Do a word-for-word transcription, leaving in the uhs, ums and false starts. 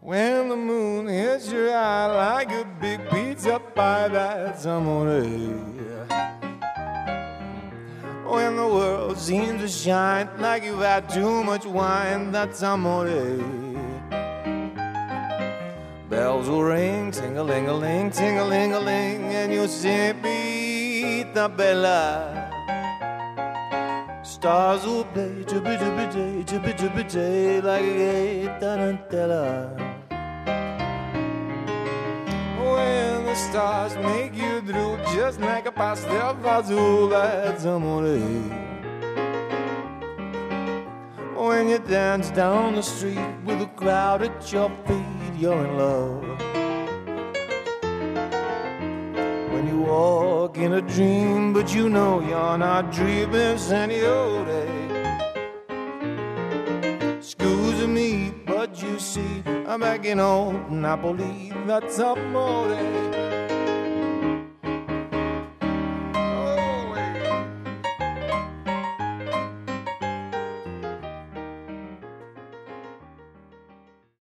When the moon hits your eye like a big pizza pie, that's amore. When the world seems to shine like you've had too much wine, that's amore. Bells will ring, ting-a-ling-a-ling, ting-a-ling-a-ling, and you'll say, Pita Bella. Stars will play, chubby-chubby-day, chubby-chubby-day, like a gay tarantella. When the stars make you drool, just like a pastel fazool, that's amore. When you dance down the street with a crowd at your feet, you're in love. When you walk in a dream, but you know you're not dreaming, Senor. Excuse me, but you see, I'm back in old Napoli, that's amore.